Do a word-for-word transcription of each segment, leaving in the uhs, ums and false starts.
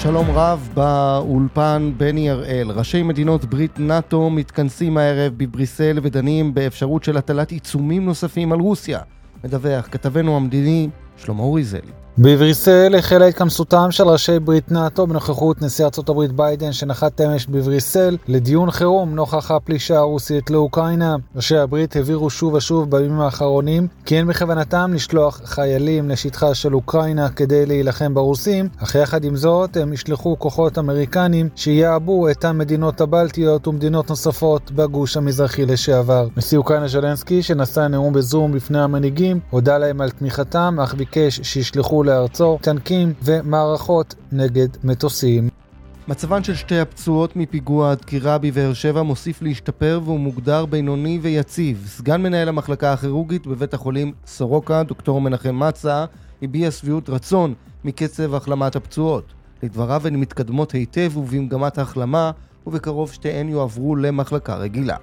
שלום רב באולפן בני הראל. ראשי מדינות ברית נאטו מתכנסים הערב בבריסל ודנים באפשרות של הטלת עיצומים נוספים על רוסיה. מדווח כתבנו המדיני שלמה אוריזל. בבריסל החלה התכנסותם של ראשי ברית נאטו בנוכחות נשיא ארצות הברית ביידן שנחת אמש בבריסל לדיון חירום נוכח הפלישה הרוסית לאוקראינה. ראשי הברית הבהירו שוב ושוב בימים האחרונים כי אין בכוונתם לשלוח חיילים לשטחה של אוקראינה כדי להילחם ברוסים, אך יחד עם זאת הם ישלחו כוחות אמריקנים שיעבו את המדינות הבלטיות ומדינות נוספות בגוש המזרחי לשעבר. נשיא אוקראינה זלנסקי שנשא נאום בזום בפני המנהיגים הודע להם על תמיכתם, אך ביקש שישלחו לארצו טנקים ומערכות נגד מטוסים. מצבן של שתי הפצועות מפיגוע הדקירה בבאר שבע מוסיף להשתפר והוא מוגדר בינוני ויציב. סגן מנהל המחלקה הכירורגית בבית החולים סורוקה, דוקטור מנחם מצה, הביע שביעות רצון מקצב החלמת הפצועות. לדבריו הן מתקדמות היטב ובמגמת ההחלמה, ובקרוב שתיהן יועברו למחלקה רגילה.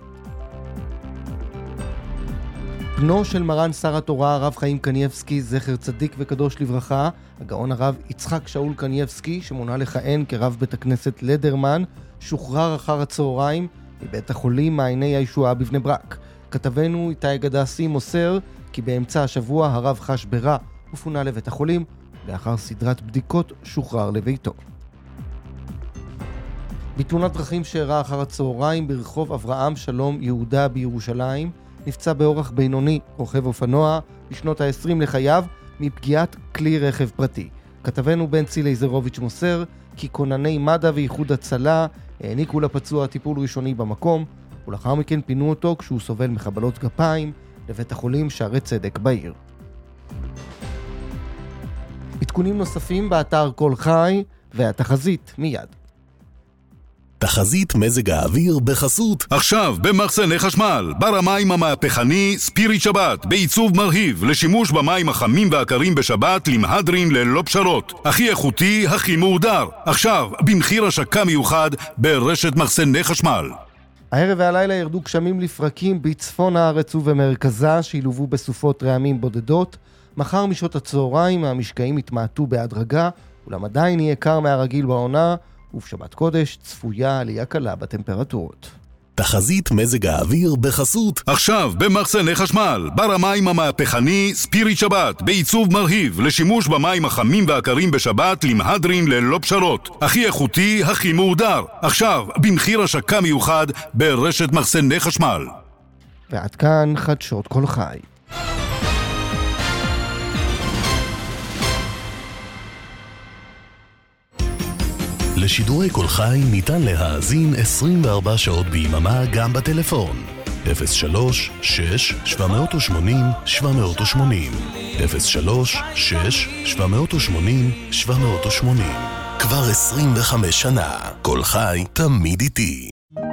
בנו של מרן שר התורה הרב חיים קניבסקי, זכר צדיק וקדוש לברכה, הגאון הרב יצחק שאול קניבסקי, שמונה לכהן כרב בית הכנסת לדרמן, שוחרר אחר הצהריים מבית החולים מעייני הישועה בבני ברק. כתבנו איתי גדסי מוסר כי באמצע השבוע הרב חש ברע ופונה לבית החולים, לאחר סדרת בדיקות שוחרר לביתו. בתאונת דרכים שאירעה אחר הצהריים ברחוב אברהם שלום יהודה בירושלים, נפצע באורח בינוני רוכב אופנוע בשנות ה-עשרים לחייו מפגיעת כלי רכב פרטי. כתבנו בן צילי זרוביץ' מוסר כי כונני מד"א ואיחוד הצלה העניקו לפצוע טיפול ראשוני במקום, ולאחר מכן פינו אותו כשהוא סובל מחבלות גפיים לבית החולים שערי צדק בעיר. עדכונים נוספים באתר כל חי והתחזית מיד. תחזית מזג האוויר בחסות עכשיו במחסני חשמל בר המים המהפכני ספיריט שבת בעיצוב מרהיב לשימוש במים החמים והקרים בשבת למהדרין ללא פשרות, הכי איכותי, הכי מהודר, עכשיו במחיר השקה מיוחד ברשת מחסני חשמל. הערב והלילה ירדו גשמים לפרקים בצפון הארץ ובמרכזה שילובו בסופות רעמים בודדות. מחר משעות הצהריים המשקעים יתמעטו בהדרגה, אולם עדיין יהיה קר מהרגיל בעונה, ובשבת קודש צפויה עלייה קלה בטמפרטורות. תחזית מזג האוויר בחסות עכשיו במחסני חשמל בר המים המהפכני ספיריט שבת בעיצוב מרהיב לשימוש במים החמים והקרים בשבת למהדרין ללא פשרות, הכי איכותי, הכי מהודר, עכשיו במחיר השקה מיוחד ברשת מחסני חשמל. ועד כאן חדשות כל חי. לשידורי כל חי ניתן להאזין עשרים וארבע שעות ביממה גם בטלפון. אפס שלוש שש שבע שמונה שבע שמונה אפס שלוש שש שבע שמונה שבע שמונה. כבר עשרים וחמש שנה. כל חי תמיד איתי.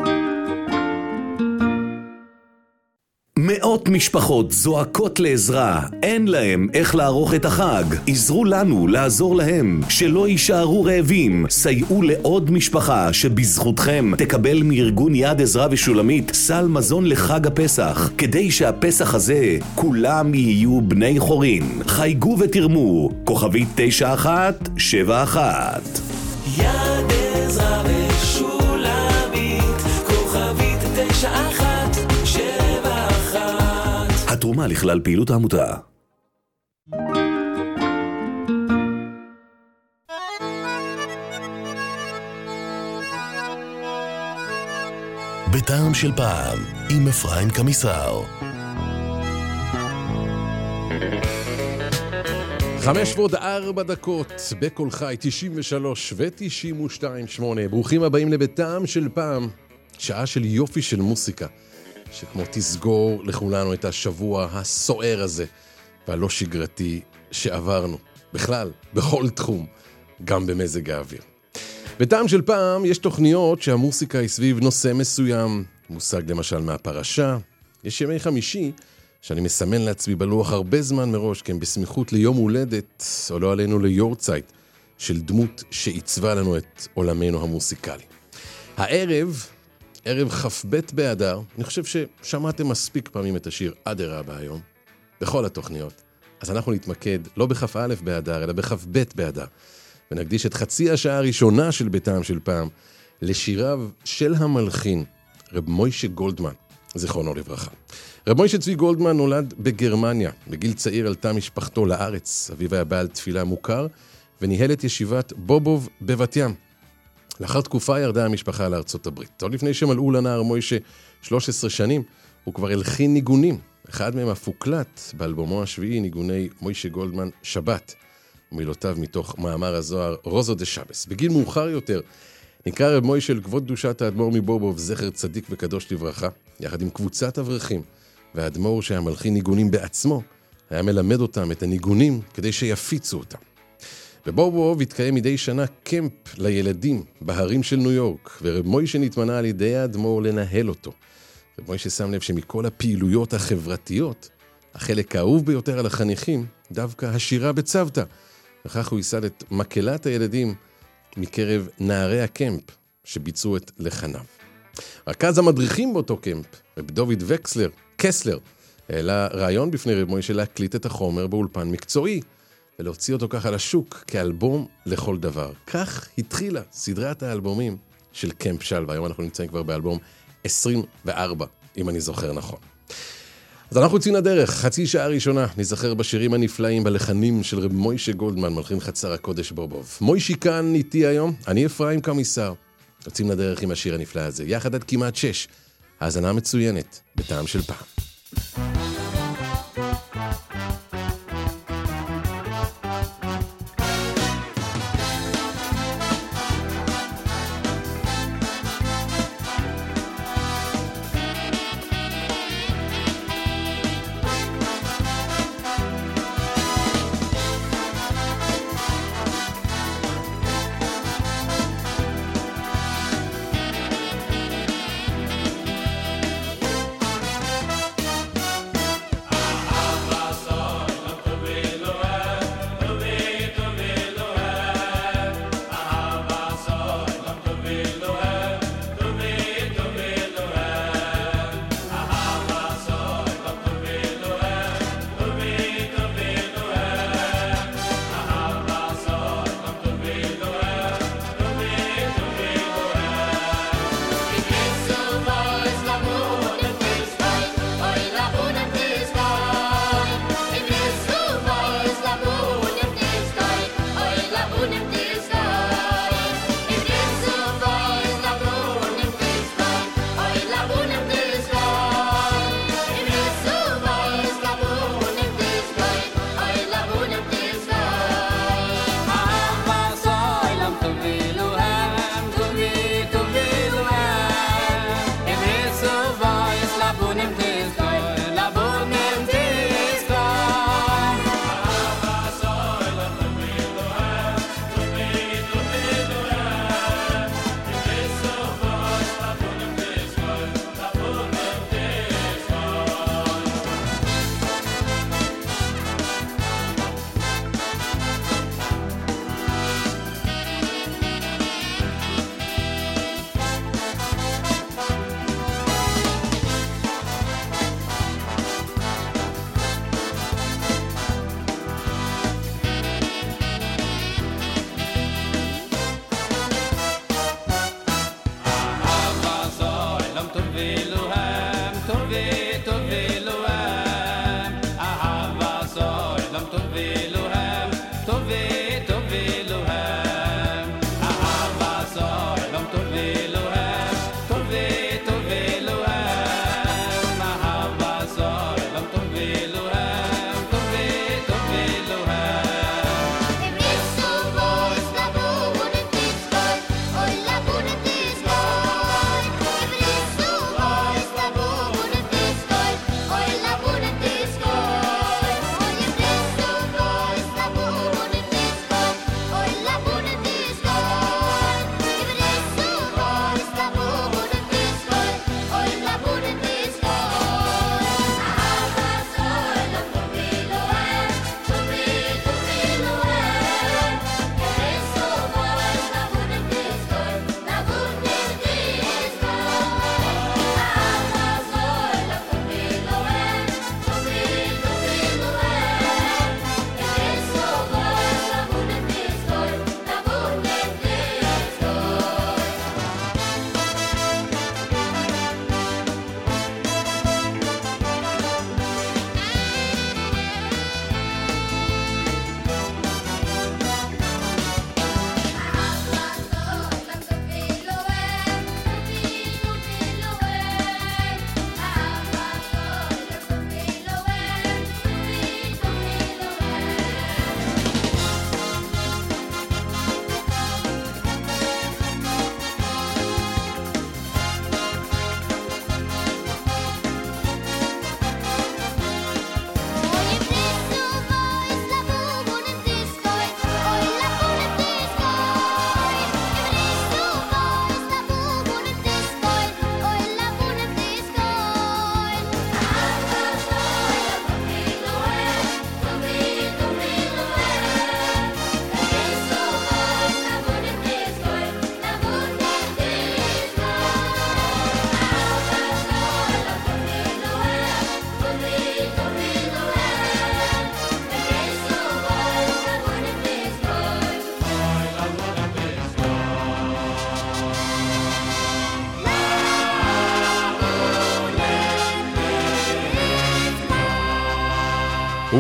מאות משפחות זועקות לעזרה, אין להם איך לערוך את החג. עזרו לנו לעזור להם, שלא יישארו רעבים. סייעו לעוד משפחה שבזכותכם תקבל מארגון יד עזרה ושולמית סל מזון לחג הפסח, כדי שהפסח הזה כולם יהיו בני חורין. חייגו ותרמו, כוכבית תשע אחת שבע אחת. יד עזרה ושולמית, כוכבית תשע אחת. התרומה לכלל פעילות העמותה. בטעם של פעם עם אפרים קמיסר. חמש ועוד ארבע דקות בכל חי תשעים ושלוש ו-תשעים ושתיים שמונה. ברוכים הבאים לבטעם של פעם, שעה של יופי של מוסיקה שכמו תסגור לכולנו את השבוע הסוער הזה והלא שגרתי שעברנו, בכלל, בכל תחום, גם במזג האוויר. בטעם של פעם יש תוכניות שהמוסיקה היא סביב נושא מסוים, מושג למשל מהפרשה. יש ימי חמישי שאני מסמן לעצמי בלוח הרבה זמן מראש, כי הם בסמיכות ליום הולדת, או לא עלינו ליורצייט, של דמות שעיצבה לנו את עולמנו המוסיקלי. הערב, ערב כ"ב באדר, אני חושב ששמעתם מספיק פעמים את השיר אדרבה היום, בכל התוכניות. אז אנחנו נתמקד לא בכ"א באדר, אלא בכ"ב באדר. ונקדיש את חצי השעה הראשונה של ביתם של פעם לשיריו של המלחין, רב מוישה גולדמן, זיכרונו לברכה. רב מוישה צבי גולדמן נולד בגרמניה. בגיל צעיר עלתה משפחתו לארץ. אביו היה בעל תפילה מוכר, וניהל את ישיבת בובוב בבת ים. לאחר תקופה ירדה המשפחה לארצות הברית. עוד לפני שמלאו לנער מוישה שלוש עשרה שנים, הוא כבר הלחין ניגונים. אחד מהם הפוקלט באלבומו השביעי, ניגוני מוישה גולדמן שבת, ומילותיו מתוך מאמר הזוהר רוזו דה שבס. בגיל מאוחר יותר נקרא רב מוישה לכבוד קדושת האדמו"ר מבובוב, זכר צדיק וקדוש לברכה, יחד עם קבוצת אברכים, והאדמו"ר שהיה מלחין ניגונים בעצמו, היה מלמד אותם את הניגונים כדי שיפיצו אותם. בבובוב התקיים מדי שנה קמפ לילדים בהרים של ניו יורק, ורב מוישה נתמנה על ידי האדמו"ר לנהל אותו. רב מוישה שם לב שמכל הפעילויות החברתיות, החלק האהוב ביותר על החניכים, דווקא השירה בצוותא. וכך הוא ייסד את מקהלת הילדים מקרב נערי הקמפ שביצעו את לחניו. רכז המדריכים באותו קמפ, רב דוד וקסלר, קסלר, העלה רעיון בפני רב מוישה להקליט את החומר באולפן מקצועי, ולהוציא אותו ככה לשוק כאלבום לכל דבר. כך התחילה סדרת האלבומים של קמפ שלווה. היום אנחנו נמצאים כבר באלבום עשרים וארבע, אם אני זוכר נכון. אז אנחנו יוצאים לדרך, חצי שעה ראשונה, נזכר בשירים הנפלאים, בלחנים של רב מוישה גולדמן, מלחין חצר הקודש בובוב. מוישי כאן איתי היום, אני אפרים קמיסר. יוצאים לדרך עם השיר הנפלא הזה, יחד עד כמעט שש. האזנה מצוינת, בטעם של פעם.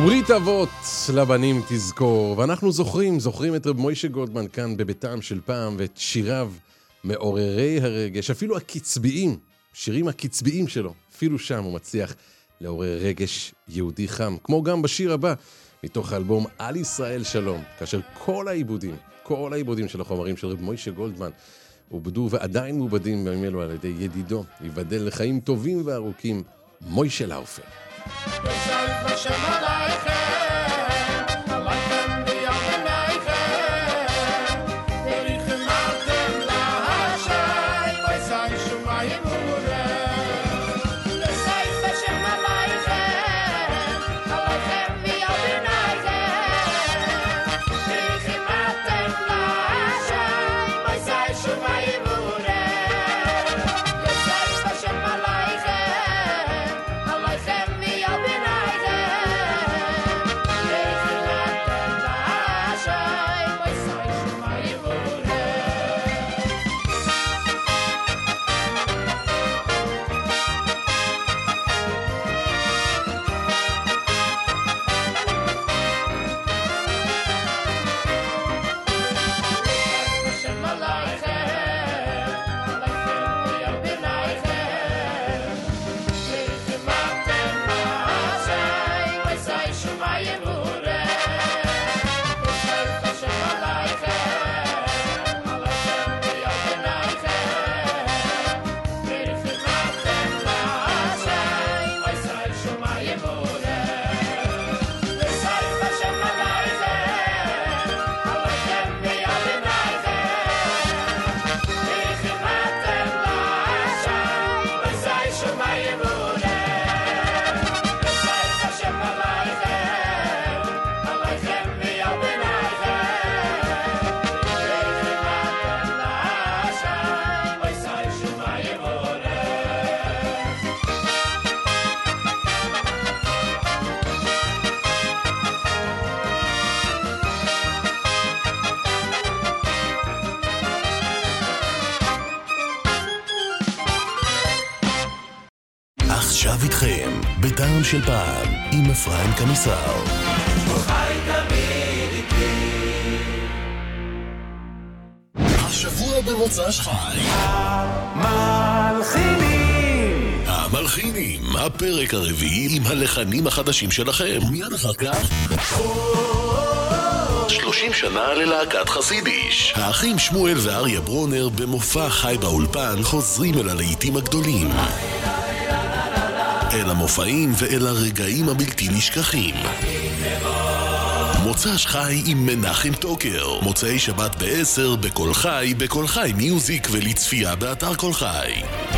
וברית אבות לבנים תזכור, ואנחנו זוכרים, זוכרים את רב מוישה גולדמן כאן בביתם של פעם, ואת שיריו מעוררי הרגש, אפילו הקצביים, שירים הקצביים שלו, אפילו שם הוא מצליח לעורר רגש יהודי חם, כמו גם בשיר הבא, מתוך האלבום על ישראל שלום, כאשר כל העיבודים, כל העיבודים של החומרים של רב מוישה גולדמן, עובדו ועדיין מעובדים בימים אלו על ידי ידידו, ייבדל לחיים טובים וארוכים, מוישה לאופר. עכשיו איתכם, בטעם של פעם, עם אפרים קמיסר. השבוע במוצ"ש חי. המלחינים. המלחינים, הפרק הרביעי עם הלחנים החדשים שלכם. מיד אחר כך. שלושים שנה ללהקת חסידיש. האחים שמואל ואריה ברונר במופע חי באולפן חוזרים אל הלהיטים הגדולים. אל המופעים ואל הרגעים הבלתי נשכחים. מוצ"ש חי עם מנחם טוקר. מוצאי שבת בעשר בכל חי, בכל חי מיוזיק ולצפייה באתר כל חי.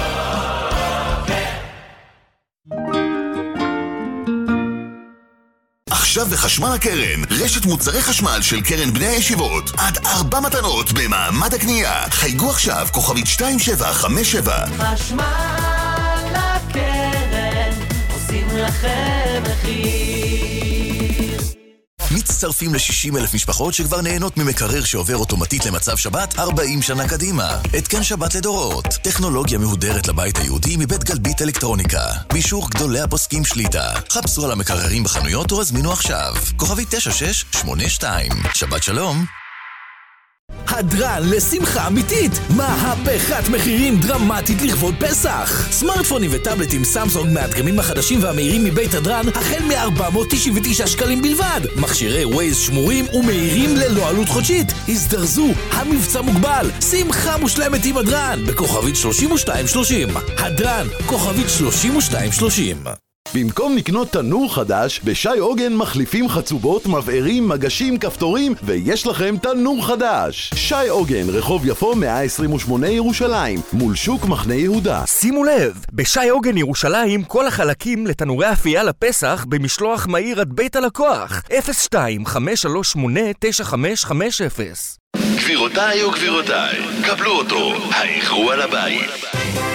עכשיו בחשמל הקרן, רשת מוצרי חשמל של קרן בני הישיבות. עד ארבע מתנות במעמד הקנייה. חייגו עכשיו, כוכבית שתיים שבע חמש שבע. חשמל הקרן, עושים לכם מחיר. מצטרפים ל-שישים אלף משפחות שכבר נהנות ממקרר שעובר אוטומטית למצב שבת ארבעים שנה קדימה. התקן שבת לדורות. טכנולוגיה מהודרת לבית היהודי מבית גלבית אלקטרוניקה. באישור גדולי הפוסקים שליטה. חפשו על המקררים בחנויות או הזמינו עכשיו. כוכבי תשע שש שמונה שתיים. שבת שלום. הדרן לשמחה אמיתית, מהפכת מחירים דרמטית לכבוד פסח. סמארטפונים וטאבלטים סמסונג מהדגמים החדשים והמהירים מבית הדרן החל מ-ארבע מאות תשעים ותשע שקלים בלבד. מכשירי ווייז שמורים ומהירים ללא עלות חודשית. הזדרזו, המבצע מוגבל. שמחה מושלמת עם הדרן בכוכבית שלושים ושתיים שלושים. הדרן, כוכבית שלושים ושתיים שלושים. במקום לקנות תנור חדש, בשי עוגן מחליפים חצובות, מבערים, מגשים, כפתורים, ויש לכם תנור חדש. שי עוגן, רחוב יפו מאה עשרים ושמונה ירושלים, מול שוק מחנה יהודה. שימו לב, בשי עוגן ירושלים כל החלקים לתנורי אפייה לפסח במשלוח מהיר עד בית הלקוח. אפס שתיים חמש שלוש שמונה תשע חמש חמש אפס. גבירותיי וגבירותיי, קבלו אותו, האירוע לבית.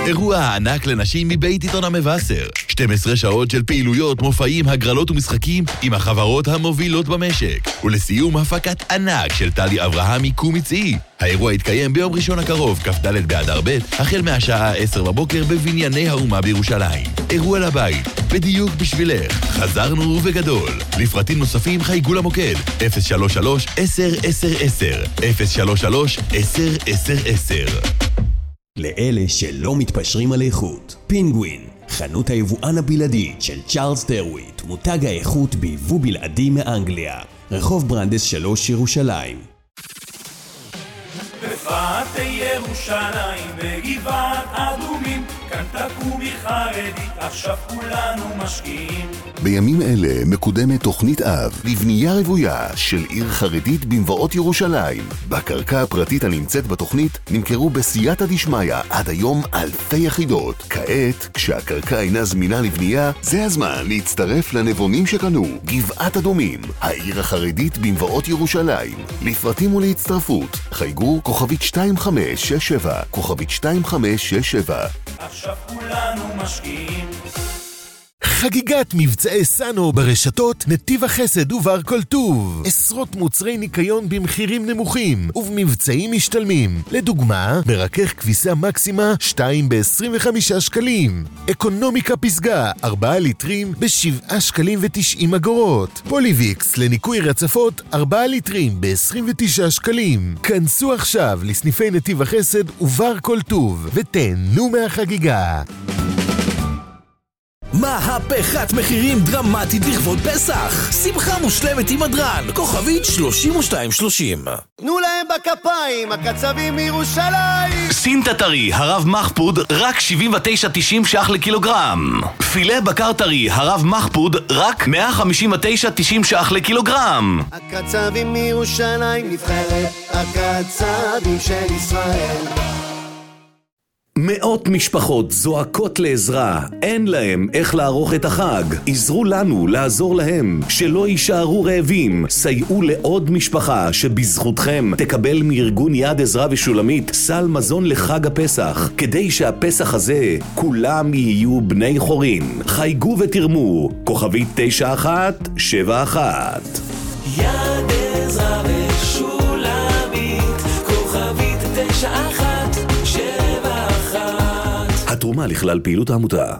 אירוע הענק לנשים מבית עיתון המבשר. שתים עשרה שעות של פעילויות, מופעים, הגרלות ומשחקים עם החברות המובילות במשק. ולסיום הפקת ענק של טלי אברהמי קומיצי. האירוע יתקיים ביום ראשון הקרוב, כ"ד באדר ב', החל מהשעה עשר בבוקר בבנייני האומה בירושלים. אירוע לבית, בדיוק בשבילך. חזרנו ובגדול. לפרטים נוספים חייגו למוקד אפס שלוש שלוש עשר עשר עשר אפס שלוש שלוש עשר עשר עשר. לאלה שלא מתפשרים על איכות, פינגווין, חנות היבואן הבלעדית של צ'ארלס טרוויט, מותג האיכות ביבוא בלעדי מאנגליה, רחוב ברנדס שלוש ירושלים. בפאתי ירושלים בגבעת אדומים, כאן תקומי חרדית, עכשיו כולנו משקיעים. בימים אלה מקודמת תוכנית אב לבנייה רוויה של עיר חרדית במבואות ירושלים. בקרקע הפרטית הנמצאת בתוכנית נמכרו בסייעתא דשמיא עד היום אלפי יחידות. כעת, כשהקרקע אינה זמינה לבנייה, זה הזמן להצטרף לנבונים שקנו. גבעת אדומים, העיר החרדית במבואות ירושלים. לפרטים ולהצטרפות חייגו כוכבית שתיים חמש שש שבע, כוכבית שתיים חמש שש שבע. עכשיו כולנו משקיעים. חגיגת מבצעי סאנו ברשתות נתיב החסד ובר כל טוב. עשרות מוצרי ניקיון במחירים נמוכים ובמבצעים משתלמים. לדוגמה, מרכך כביסה מקסימה שתיים ב-עשרים וחמישה שקלים. אקונומיקה פסגה ארבעה ליטרים ב-שבעה שקלים ו-תשעים אגורות. פוליוויקס לניקוי רצפות ארבעה ליטרים ב-עשרים ותשעה שקלים. כנסו עכשיו לסניפי נתיב החסד ובר כל טוב ותהנו מהחגיגה. מהפכת מחירים דרמטית לכבוד פסח. שמחה מושלמת עם הדרן, כוכבית שלושים ושתיים שלושים. תנו להם בכפיים, הקצבים מירושלים. סינטה טרי, הרב מחפוד, רק שבעים ותשע תשעים ש"ח לקילוגרם. פילה בקר טרי, הרב מחפוד, רק מאה חמישים ותשע תשעים ש"ח לקילוגרם. הקצבים מירושלים, נבחרת הקצבים של ישראל. מאות משפחות זועקות לעזרה, אין להם איך לערוך את החג. עזרו לנו לעזור להם, שלא יישארו רעבים. סייעו לעוד משפחה שבזכותכם תקבל מארגון יד עזרה ושולמית סל מזון לחג הפסח, כדי שהפסח הזה כולם יהיו בני חורין. חייגו ותרמו, כוכבית תשע אחת שבע אחת. יד עזרה ושולמית, כוכבית תשע אחת שבע אחת. התרומה לכלל פעילות העמותה.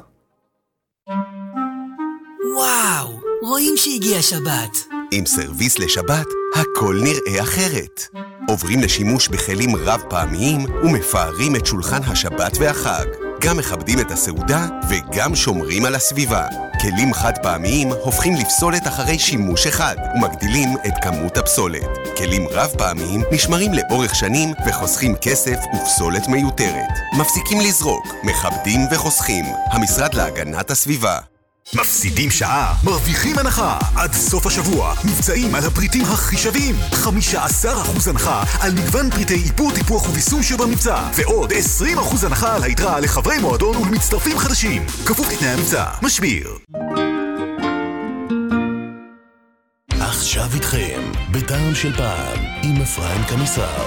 וואו, רואים שהגיע שבת. עם סרוויס לשבת, הכל נראה אחרת. עוברים לשימוש בכלים רב פעמיים ומפארים את שולחן השבת והחג. גם מכבדים את הסעודה וגם שומרים על הסביבה. כלים חד פעמיים הופכים לפסולת אחרי שימוש אחד ומגדילים את כמות הפסולת. כלים רב פעמיים נשמרים לאורך שנים וחוסכים כסף ופסולת מיותרת. מפסיקים לזרוק, מכבדים וחוסכים. המשרד להגנת הסביבה. מפסידים שעה, מרוויחים הנחה. עד סוף השבוע, מבצעים על הפריטים הכי שווים. חמישה עשר אחוז הנחה על מגוון פריטי איפור, טיפוח וביסום שבמבצע. ועוד עשרים אחוז הנחה על היתרה לחברי מועדון ולמצטרפים חדשים. כפוף לתנאי המבצע. משביר. עכשיו איתכם, בטעם של פעם, עם אפרים קמיסר.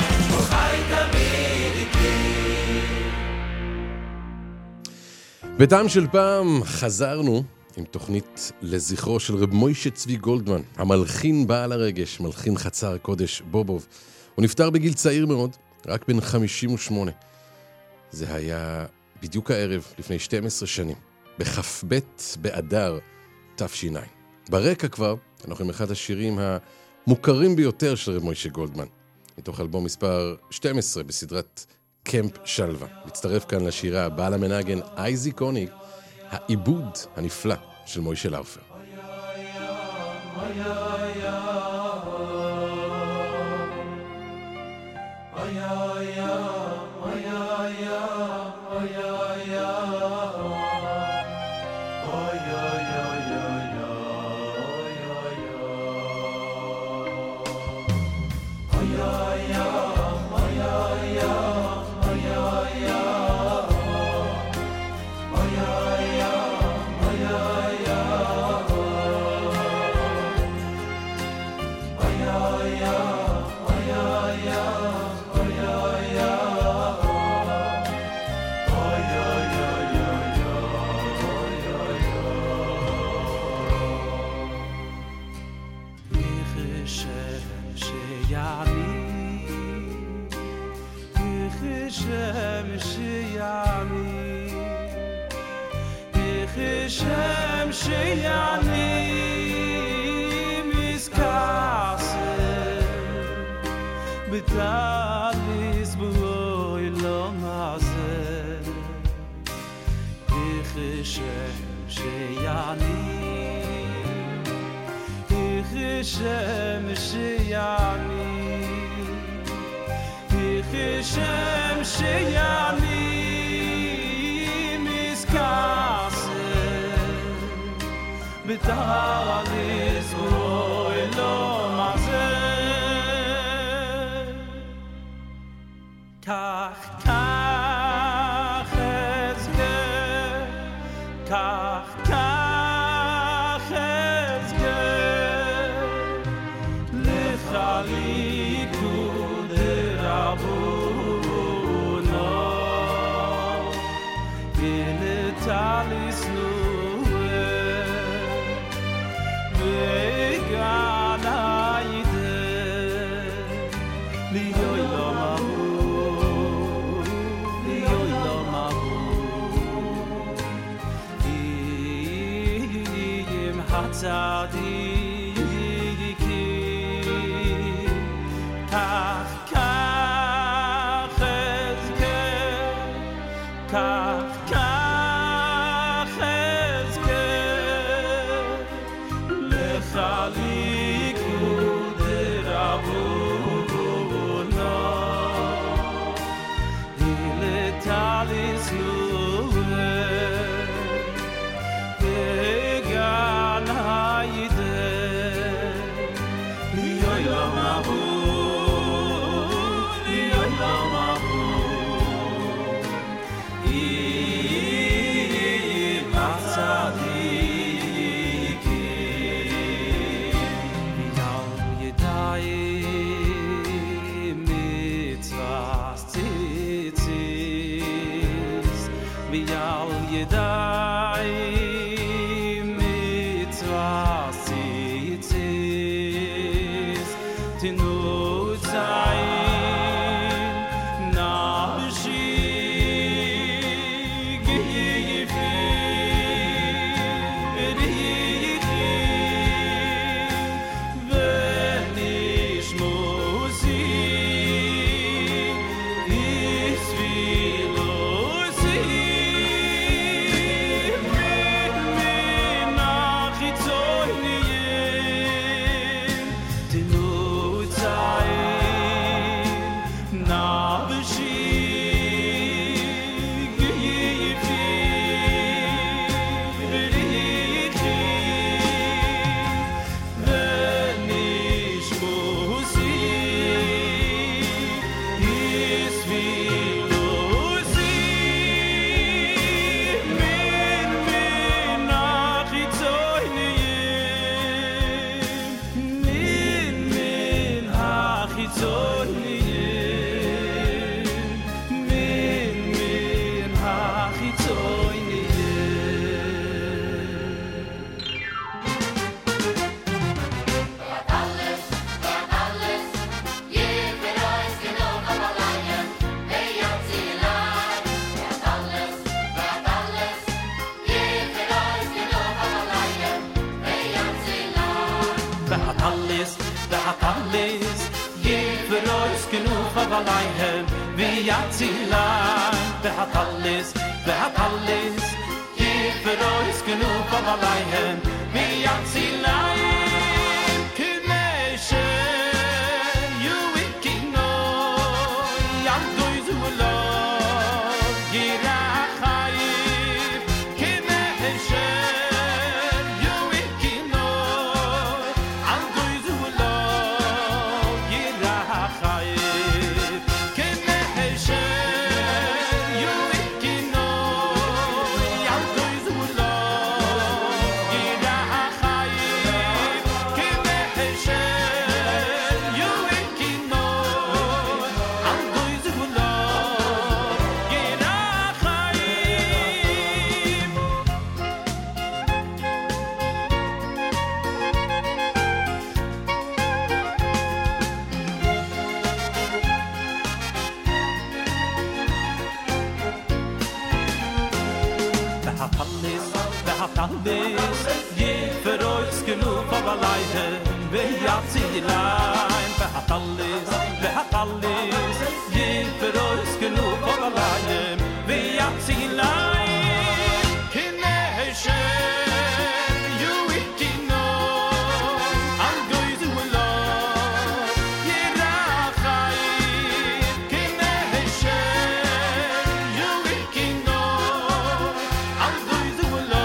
בטעם של פעם חזרנו עם תוכנית לזכרו של רב מוישה צבי גולדמן, המלחין בעל הרגש, מלחין חצר קודש בובוב. הוא נפטר בגיל צעיר מאוד, רק בן חמישים ושמונה. זה היה בדיוק הערב לפני שתים עשרה שנים, בכ"ב באדר תש"ע. ברקע כבר אנחנו עם אחד השירים המוכרים ביותר של רב מוישה גולדמן, מתוך אלבום מספר שתים עשרה בסדרת קמפ שלווה. מצטרף כאן לשירה בעל המנגן אייזי קוניג, העיבוד הנפלא של מוישה לאופר. שיעני איך השם שיעני איך השם שיעני בטליס בוי לא מעזה איך השם שיעני איך השם שיעני איך השם שיעני מסכסה בטליס בוי לא מעזה כך כך אזכה כך כך אזכה לך ליכוד רבונו ולטליס נועה וגן הידה ליוי לא מהו צדיקי כך כך אזכה כך כך אזכה לך ליכוד רבונו ולטליס נועה וגן הידה ליוי לא מבו ליוי לא מבו אם הצדיקי ויאל ידעי מצווה ציציס ויאל ידעי תנו ציין נפשי גייפי ריחי ונשמוסי יסבילוסי מן החיצוניים תנו עליהם ויצילם והטליס והטליס יפרוס כנוף עליהם ויצילם כמשה יוויקינו ילדוי זולו גירה חיים כמשה יוויקינו ילדוי זולו גירה חיים חיים Tallis, je verroos genoeg van beleiden, we jatzilein, we tallis, we tallis, je verroos genoeg van beleiden, we jatzilein, kineshe, you ikino, al goizu lo, je rachai, kineshe, you ikino, al goizu lo.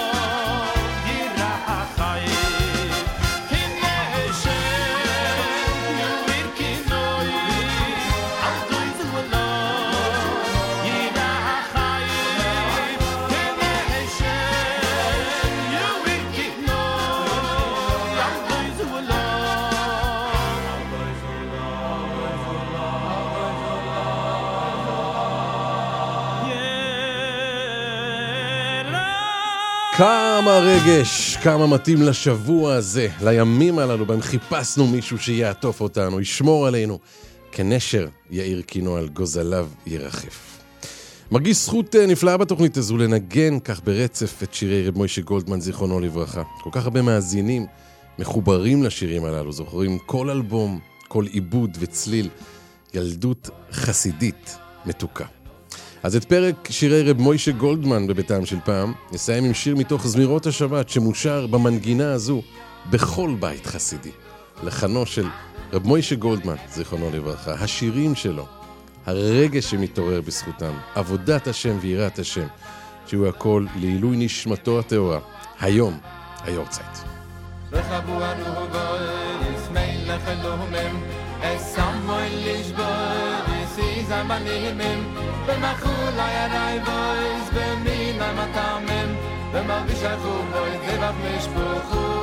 כמה רגש, כמה מתאים לשבוע הזה, לימים הללו, בהם חיפשנו מישהו שיעטוף אותנו, ישמור עלינו, כנשר יאיר קינו על גוזליו ירחף. מרגיש זכות נפלאה בתוכנית הזו לנגן כך ברצף את שירי רב מוישה גולדמן זיכרונו לברכה. כל כך הרבה מאזינים מחוברים לשירים הללו, זוכרים כל אלבום, כל עיבוד וצליל, ילדות חסידית מתוקה. אז את פרק שירי רב מוישה גולדמן בביתם של פעם, נסיים עם שיר מתוך זמירות השבת שמושר במנגינה הזו בכל בית חסידי. לחנו של רב מוישה גולדמן, זיכרונו לברכה, השירים שלו, הרגש שמתעורר בזכותם, עבודת השם ויראת השם, שהוא הכל לעילוי נשמתו הטהורה, היום, היורצייט. וחבו אנו גויס מלך אלוהים, אסמוי לשבור, יסיזם בנימים, במחול הירי בויס, במיני מטעמים, במרגיש החובוי, זבח משפוחו.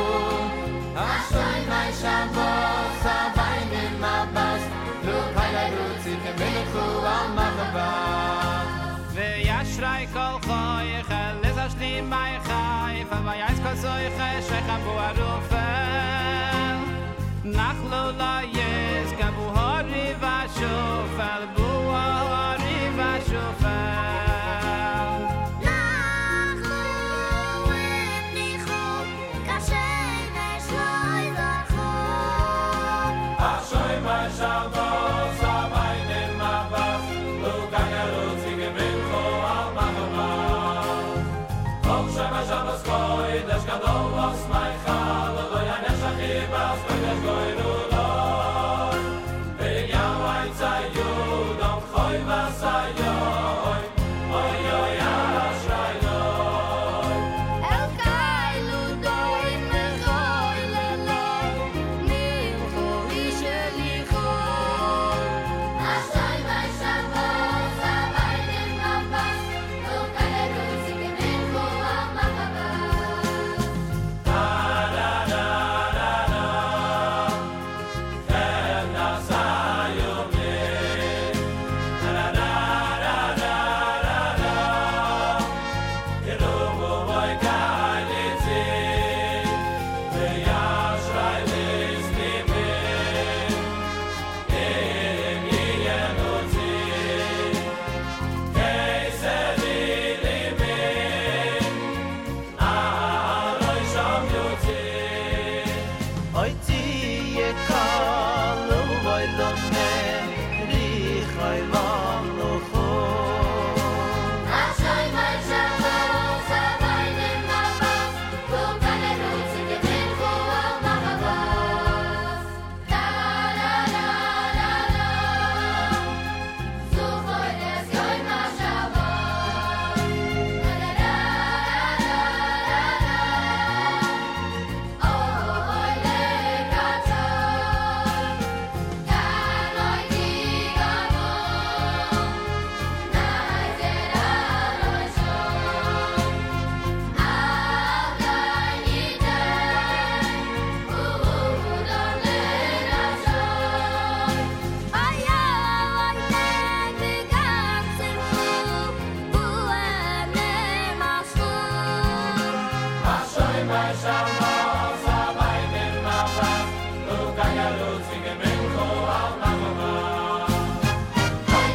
השוי מי שבוס, הביינים הבס, לוקי לרוצים, מלכו על מחבס. וישרי כל חויך, לזר שני מי חייף, ויעץ כל זויך, שחבו הרופל. נחלו לא יש, גבו הורי ושופל, בו הורי ושופל. נחלו ונניחו, קשי ושלוי ורחו. השוי מי שבוס, הביינים הבס, לוקי לרוצים, מלכו על מחבס. חוק שמה שבוס קוידש, גדול וסמייכה, לא ינש החיבס, קוידש גוינו לו. ויגיע וייצא יודם, חוי וסיוי, אוי אוי אשרי לוי. אל קילו דוי מחוי ללוי, מלכו איש אליחו. השוי מי שבוס, הביינים הבס, לוקי לרוצים, מלכו על מחבס.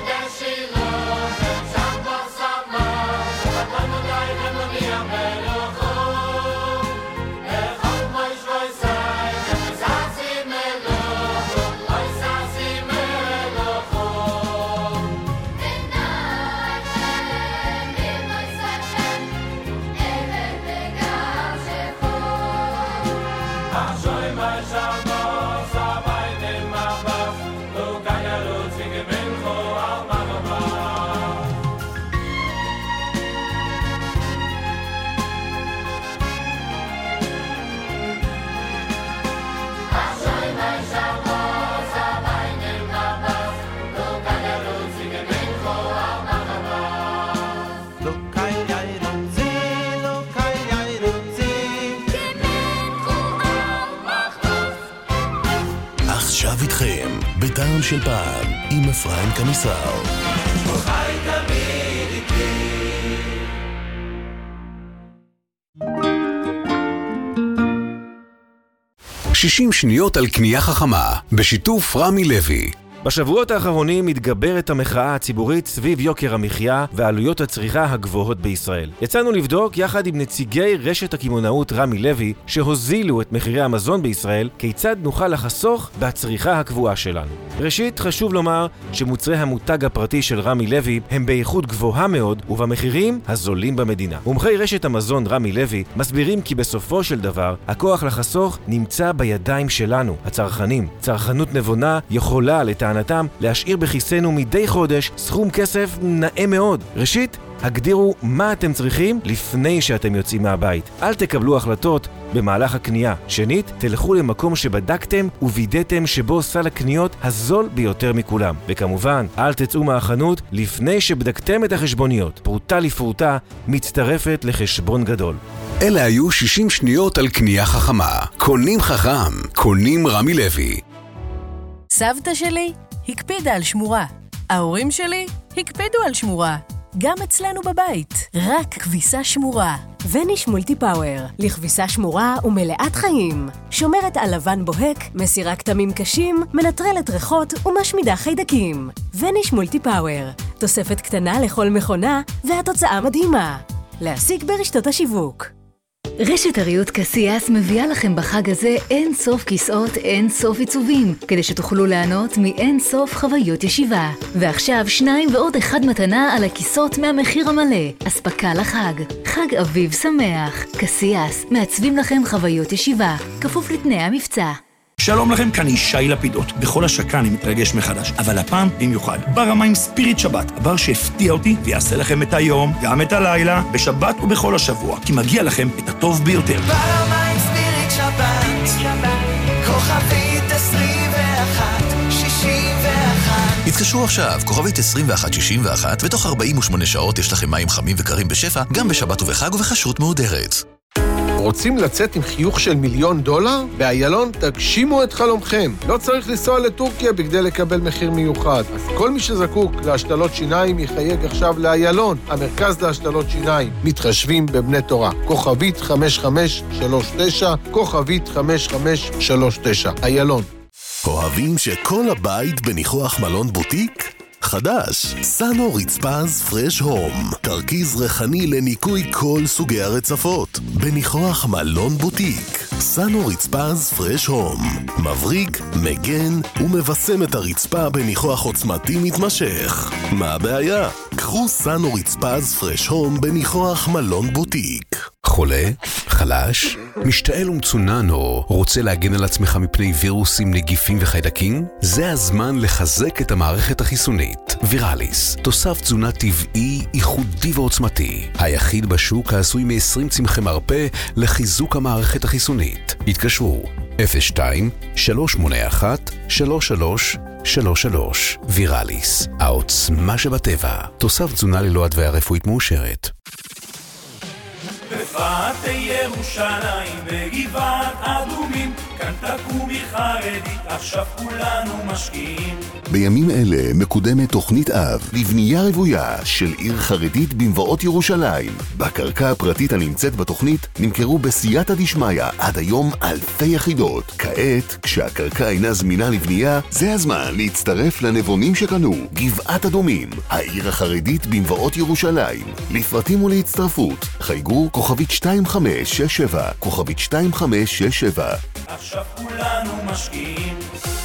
Shilo, Shabbat Sama, Shabbat Mamai, Mamai, Mamai, עכשיו איתכם, בטעם של פעם, עם אפרים קמיסר. כל חי תמיד איתי. שישים שניות על קנייה חכמה, בשיתוף רמי לוי. בשבועות האחרונים מתגברת המחאה הציבורית סביב יוקר המחיה ועלויות הצריכה הגבוהות בישראל. יצאנו לבדוק יחד עם נציגי רשת הקמעונאות רמי לוי שהוזילו את מחירי המזון בישראל, כיצד נוכל לחסוך בצריכה הקבועה שלנו. ראשית, חשוב לומר שמוצרי המותג הפרטי של רמי לוי הם באיכות גבוהה מאוד ובמחירים הזולים במדינה. מומחי רשת המזון רמי לוי מסבירים כי בסופו של דבר הכוח לחסוך נמצא בידיים שלנו, הצרכנים. צרכנות נבונה יכולה לטענתם להשאיר בכיסנו מדי חודש סכום כסף נאה מאוד. ראשית, הגדירו מה אתם צריכים לפני שאתם יוצאים מהבית. אל תקבלו החלטות במהלך הקנייה. שנית, תלכו למקום שבדקתם ווידאתם שבו סל הקניות הזול ביותר מכולם. וכמובן, אל תצאו מהחנות לפני שבדקתם את החשבוניות. פרוטה לפרוטה מצטרפת לחשבון גדול. אלה היו שישים שניות על קנייה חכמה. קונים חכם, קונים רמי לוי. סבתא שלי הקפידה על שמורה. ההורים שלי הקפידו על שמורה. גם אצלנו בבית, רק כביסה שמורה. וניש מולטי פאוור, לכביסה שמורה ומלאת חיים. שומרת על לבן בוהק, מסירה כתמים קשים, מנטרלת ריחות ומשמידה חיידקים. וניש מולטי פאוור, תוספת קטנה לכל מכונה והתוצאה מדהימה. להשיג ברשתות השיווק. רשת הריהוט קסיאס מביאה לכם בחג הזה אין סוף כיסאות, אין סוף עיצובים, כדי שתוכלו ליהנות מאין סוף חוויות ישיבה. ועכשיו שניים ועוד אחד מתנה על הכיסאות מהמחיר המלא. אספקה לחג. חג אביב שמח. קסיאס, מעצבים לכם חוויות ישיבה. כפוף לתנאי המבצע. שלום לכם, כאן ישי לפידות. בכל השקה אני מתרגש מחדש, אבל הפעם במיוחד. בר המים ספיריט שבת, הבר שהפתיע אותי ויעשה לכם את היום, גם את הלילה, בשבת ובכל השבוע, כי מגיע לכם את הטוב ביותר. בר המים ספיריט שבת, כוכבית עשרים ואחת שישים ואחת. התקשרו עכשיו, כוכבית עשרים ואחת שישים ואחת, ותוך ארבעים ושמונה שעות יש לכם מים חמים וקרים בשפע, גם בשבת ובחג ובחשרות מהודרת. רוצים לצאת עם חיוך של מיליון דולר? באיילון תגשימו את חלומכם. לא צריך לנסוע לטורקיה בכדי לקבל מחיר מיוחד. אז כל מי שזקוק להשתלות שיניים יחייג עכשיו לאיילון, המרכז להשתלות שיניים. מתחשבים בבני תורה. כוכבית חמש חמש שלוש תשע, כוכבית חמש חמש שלוש תשע. איילון. אוהבים שכל הבית בניחוח מלון בוטיק? חדש, סאנו רצפז פרש הום, תרכיז ריחני לניקוי כל סוגי הרצפות, בניחוח מלון בוטיק. סאנו רצפז פרש הום, מבריק, מגן ומבשם את הרצפה בניחוח עוצמתי מתמשך. מה הבעיה? קחו סאנו רצפז פרש הום בניחוח מלון בוטיק. חולה? חלש? משתעל ומצונן או רוצה להגן על עצמך מפני וירוסים, נגיפים וחיידקים? זה הזמן לחזק את המערכת החיסונית. ויראליס, תוסף תזונה טבעי, ייחודי ועוצמתי. היחיד בשוק העשוי מ-עשרים צמחי מרפא לחיזוק המערכת החיסונית. התקשרו אפס שתיים שלוש שמונה אחת שלוש שלוש שלוש שלוש. ויראליס, העוצמה שבטבע. תוסף תזונה ללא התוויה רפואית מאושרת. בפאתי ירושלים בגבעת אדומים, כאן תקומי חרדית, עכשיו כולנו משקיעים. בימים אלה מקודמת תוכנית אב לבנייה רוויה של עיר חרדית במבואות ירושלים. בקרקע הפרטית הנמצאת בתוכנית נמכרו בסייעתא דשמיא עד היום אלפי יחידות. כעת, כשהקרקע אינה זמינה לבנייה, זה הזמן להצטרף לנבונים שקנו. גבעת אדומים, העיר החרדית במבואות ירושלים. לפרטים ולהצטרפות, חייגו כוכבית שתיים חמש שש שבע, כוכבית שתיים חמש שש שבע. עכשיו כולנו משקיעים.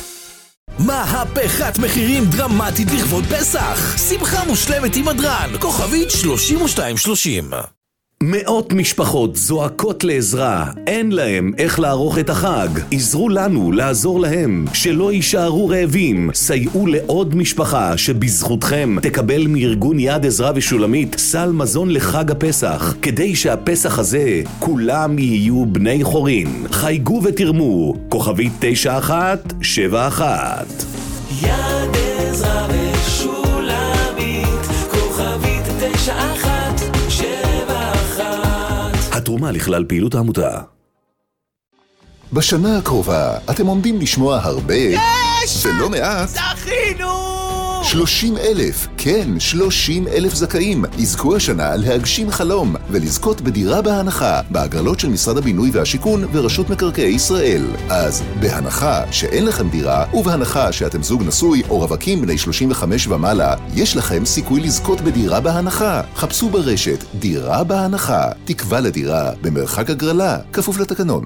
מהפכת מחירים דרמטית לכבוד פסח. שמחה מושלמת עם הדרן, כוכבית שלושים ושתיים שלושים. מאות משפחות זועקות לעזרה, אין להם איך לערוך את החג. עזרו לנו לעזור להם, שלא יישארו רעבים. סייעו לעוד משפחה שבזכותכם תקבל מארגון יד עזרא ושולמית סל מזון לחג הפסח, כדי שהפסח הזה כולם יהיו בני חורין. חייגו ותרמו, כוכבית תשע אחת שבע אחת. יד עזרא ושולמית, כוכבית תשע אחת שבע אחת. התרומה לכלל פעילות העמותה. בשנה הקרובה אתם עומדים לשמוע הרבה יש! ולא מעט זכינו! שלושים אלף, כן, שלושים אלף זכאים יזכו השנה להגשים חלום ולזכות בדירה בהנחה בהגרלות של משרד הבינוי והשיכון ורשות מקרקעי ישראל. אז בהנחה שאין לכם דירה ובהנחה שאתם זוג נשוי או רווקים בני שלושים וחמש ומעלה, יש לכם סיכוי לזכות בדירה בהנחה. חפשו ברשת דירה בהנחה, תקווה לדירה במרחק הגרלה, כפוף לתקנון.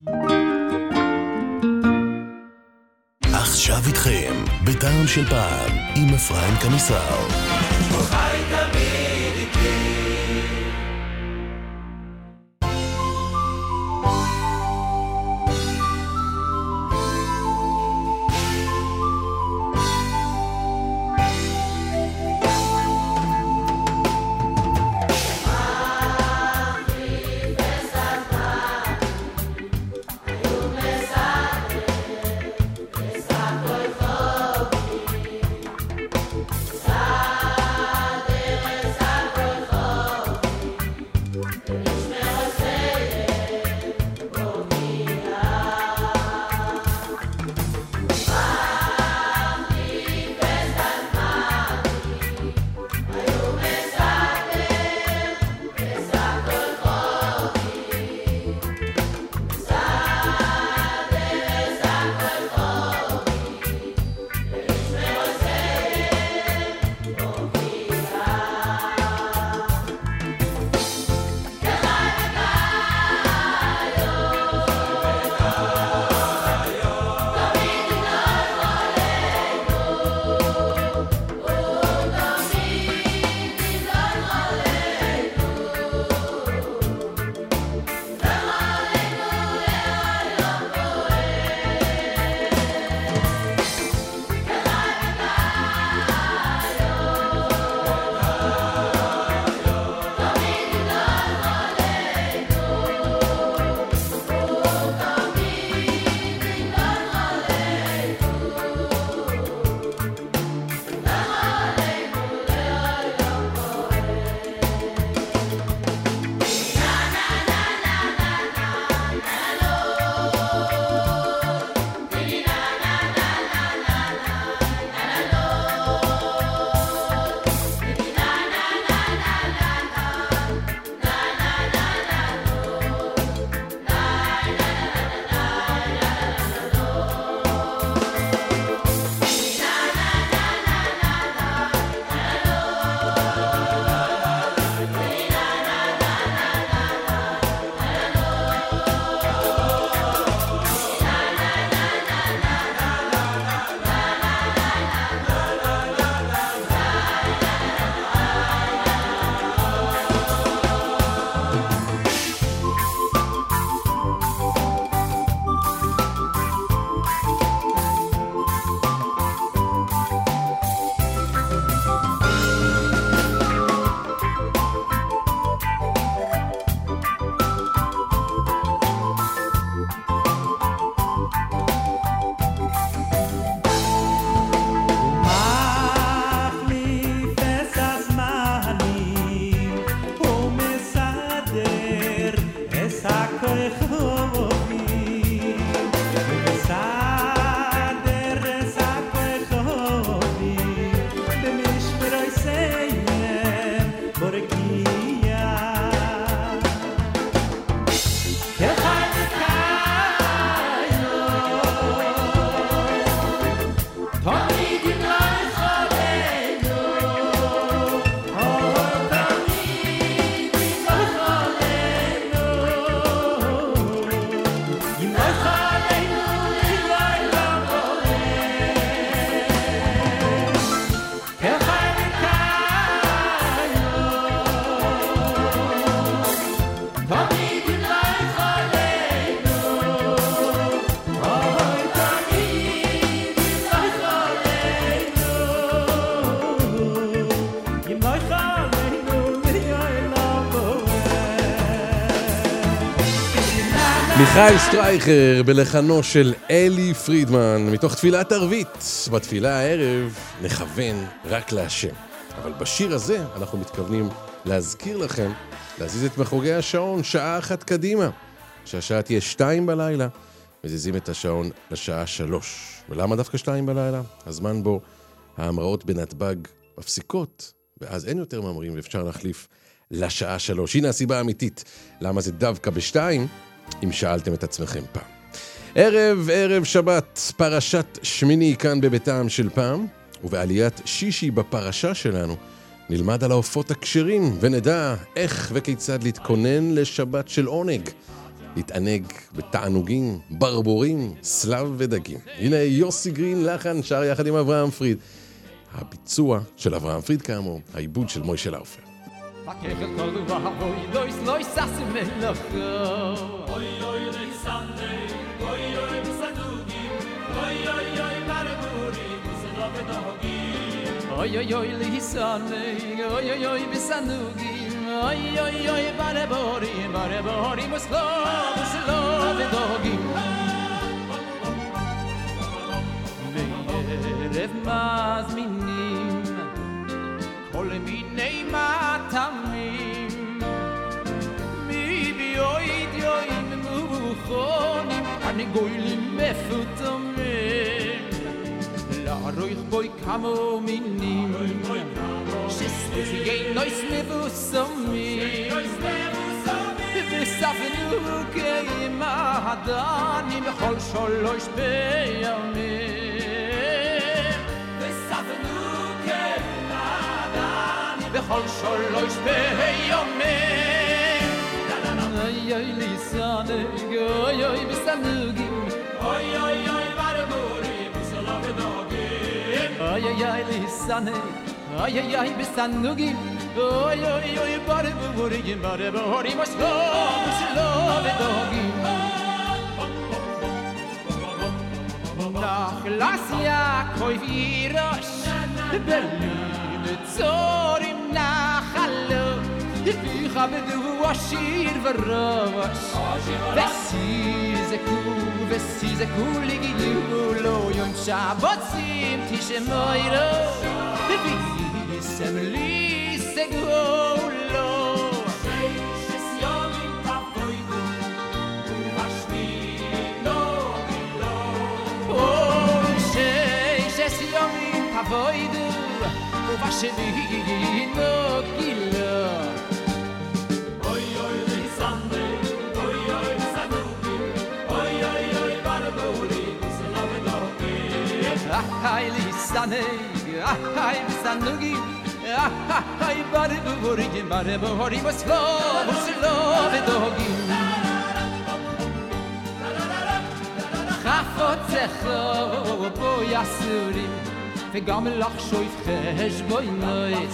עכשיו איתכם, בטעם של פעם, עם אפרים קמיסר. חי תמיד איתי. מיכאל סטרייכר בלחנו של אלי פרידמן מתוך תפילת ערבית. בתפילה הערב נכוון רק להשם, אבל בשיר הזה אנחנו מתכוונים להזכיר לכם להזיז את מחוגי השעון שעה אחת קדימה, שהשעה תהיה שתיים בלילה, מזיזים את השעון לשעה שלוש. ולמה דווקא שתיים בלילה? הזמן בו ההמראות בנתב"ג מפסיקות, ואז אין יותר ממרים ואפשר להחליף לשעה שלוש. הנה הסיבה האמיתית למה זה דווקא בשתיים, אם שאלתם את עצמכם פעם. ערב, ערב שבת, פרשת שמיני כאן בביתם של פעם, ובעליית שישי בפרשה שלנו נלמד על העופות הכשרים ונדע איך וכיצד להתכונן לשבת של עונג. להתענג בתענוגים, ברבורים, סלב ודגים. הנה יוסי גרין לחן שר יחד עם אברהם פריד. הביצוע של אברהם פריד כאמור, העיבוד של מוישה לאופר. Oy oy oy lisane oy oy oy bisanugim oy oy oy bare bori bare bori muslo muslo vedogim lev maz minim kol minei matamim mi bi oy oy muchonim ani goylim mefutamim Roich boy kamo minim Shis yein nois mevusami V'safenu keima hadani B'chol sholosh beyamim V'safenu keima hadani B'chol sholosh beyamim Ay ay lisaneg Ay ay bisanugim Ay ay ay baraburi Ay ay ay lisane Ay ay ay bisanugim Ay ay ay baraburi baraburi Moslo moslo vedogim Nach lasya koivirosh Berlin tzorim nachalo Vicha bedu ashir v'rosh V'sizeku v'sizeku ligilu lo yom shabotzim tishemoiro V'isem li segolo Sheishes yomim tavoidu V'ashvino gilo Oh, sheishes yomim tavoidu V'ashvino gilo Ay lisane ay bisanugi ay bare buri bare buri muslo muslo vedogi khafot zekho bo yasurim vegam lach shoyf khesh boy nois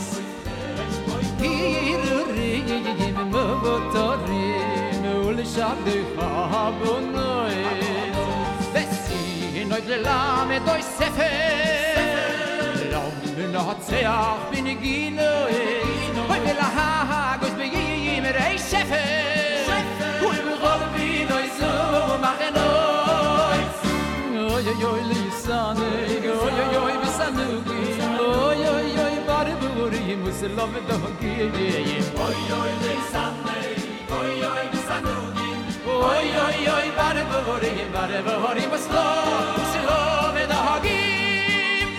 hirurim motorim ul shade khabonois Noy glam doy sefer Lam bin hatseach bin gino Oy vela ha ha goz beyim rei sefer Oy gol bin oy zo magenoy Oy oy oy lisane oy oy oy bisanugi Oy oy oy barburi muslo vedogi Oy oy lisane oy oy bisanugi Oy oy oy bare bori bare bori muslo muslo vedagim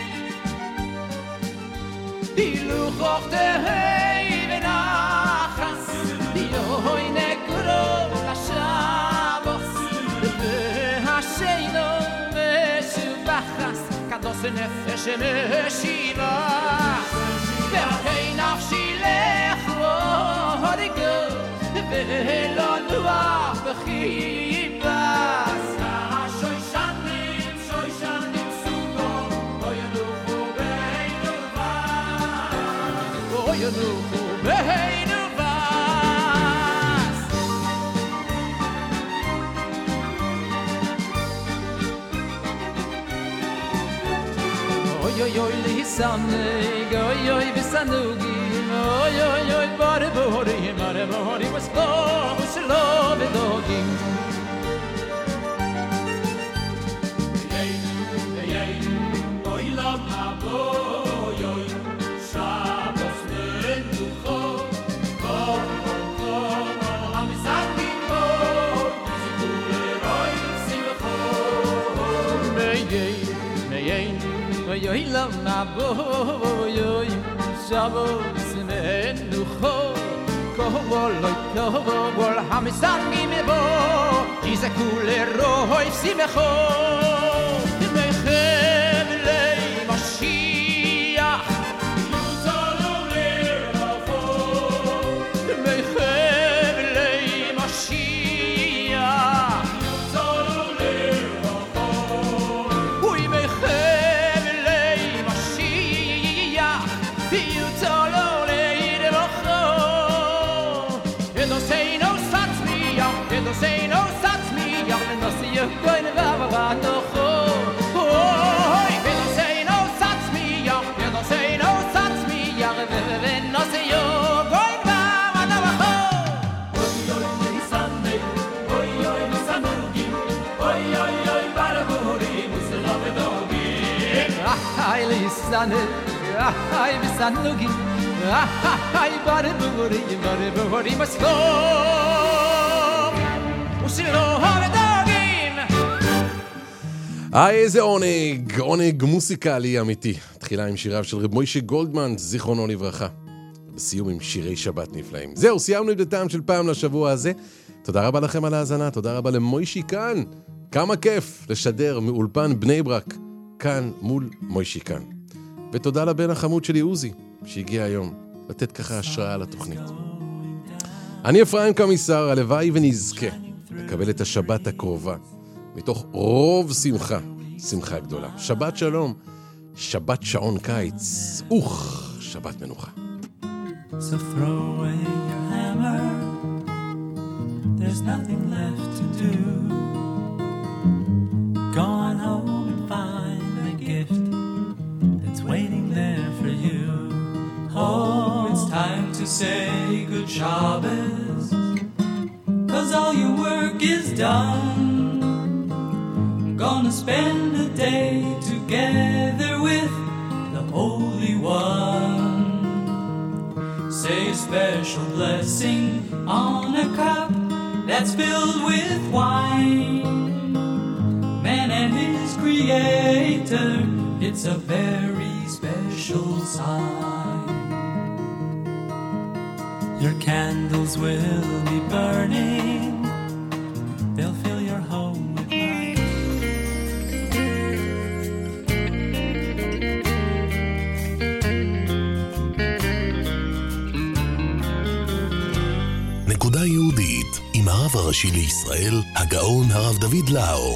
Dilu khochte hey venachas Diloy nekro la shabos Behashino meshubachas kados nefesh meshivas Vehei nafshi lechorigo Velo nuach b'chibas Shoy shanim, shoy shanim sugo Oyenuchu beheinu vas Oyenuchu beheinu vas Oy oy oy lisaneg, oy oy bisanugi Oy oy oy bare bori bare bori muslo muslo vedogim Yey yey oy la boy oy shabos lenducho kol kol am sakim boy zikule roy simcho Oy, oy, oy, love my boy, oy, Shabbos menucho, kovol, oy, kovol, hamisangim bo, yizaku leroy simecho, mechem lei Mashiach, yutalo lerafo, mechem lei Mashiach, yutalo lerafo, uy mechem lei Mashiach, yutalo lerafo, and don't say no such me, and don't say no such me, and don't say you're going to have a lot of Sanne, ay bisanugi, ay bare buri, bare buri masko. Usilo havedagim. היי, איזה עונג, עונג מוסיקלי אמיתי. תחילה עם שיריו של רב מוישה גולדמן, זיכרונו לברכה. בסיום עם שירי שבת נפלאים. זהו, סיימנו את הטעם של פעם לשבוע הזה. תודה רבה לכם על ההאזנה, תודה רבה למוישי כאן. כמה כיף לשדר מאולפן בני ברק, כאן מול מוישי כאן. ותודה לבן החמוד שלי עוזי, שהגיע היום לתת ככה השראה לתוכנית. אני אפרים קמיסר, הלוואי ונזכה לקבל את השבת הקרובה, מתוך רוב שמחה, שמחה גדולה. שבת שלום, שבת שעון קיץ, אוח, שבת מנוחה. So throw away your hammer, there's nothing left to do. Go on home and find the gift that's waiting there for you. Oh, it's time to say good Shabbos, 'cause all your work is done. Gonna spend a day together with the Holy One. Say a special blessing on a cup that's filled with wine. Man and his creator, it's a very special sign. Your candles will be burning, they'll fill your home with light. נקודה יהודית עם הרב הראשי לישראל, הגאון הרב דוד לאו.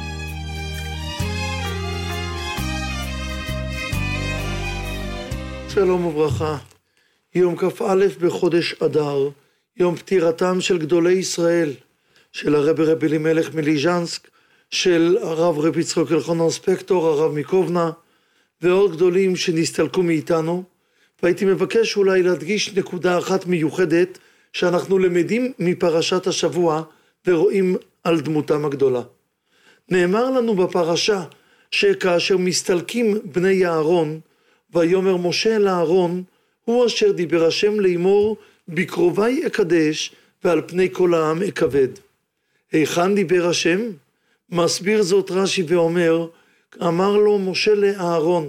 שלום וברכה. יום כ"א בחודש אדר, יום פטירתם של גדולי ישראל, של הרב רבי אלימלך מליז'נסק, של הרב רבי יצחק אלחנן ספקטור, הרב מקובנה, ועוד גדולים שנסתלקו מאיתנו. והייתי מבקש אולי להדגיש נקודה אחת מיוחדת שאנחנו למדים מפרשת השבוע ורואים על דמותם הגדולה. נאמר לנו בפרשה שכאשר מסתלקים בני אהרון, ויאמר משה אל אהרון, הוא אשר דיבר השם לאמור, בקרובי אקדש ועל פני כל העם אכבד. היכן דיבר השם? מסביר זאת רש"י ואומר, אמר לו משה לאהרון,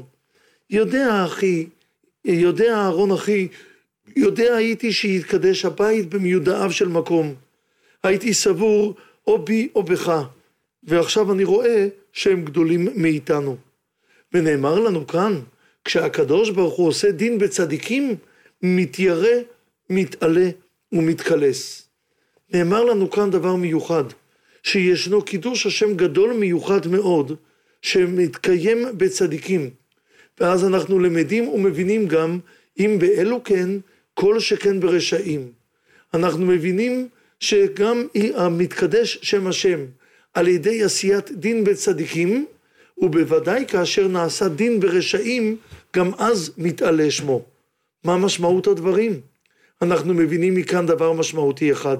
יודע אחי, יודע אהרון אחי, יודע הייתי שיתקדש הבית במיודעיו של מקום. הייתי סבור או בי או בך, ועכשיו אני רואה שהם גדולים מאיתנו. ונאמר לנו כאן, כשהקדוש ברוך הוא עושה דין בצדיקים, מתיירא, מתעלה ומתקלס. נאמר לנו כאן דבר מיוחד, שישנו קידוש השם גדול מיוחד מאוד, שמתקיים בצדיקים. ואז אנחנו למדים ומבינים גם, אם באלו כן, כל שכן ברשעים. אנחנו מבינים שגם המתקדש שם השם, על ידי עשיית דין בצדיקים, ובוודאי כאשר נעשה דין ברשעים, גם אז מתעלה שמו. מה משמעות הדברים? אנחנו מבינים מכאן דבר משמעותי אחד.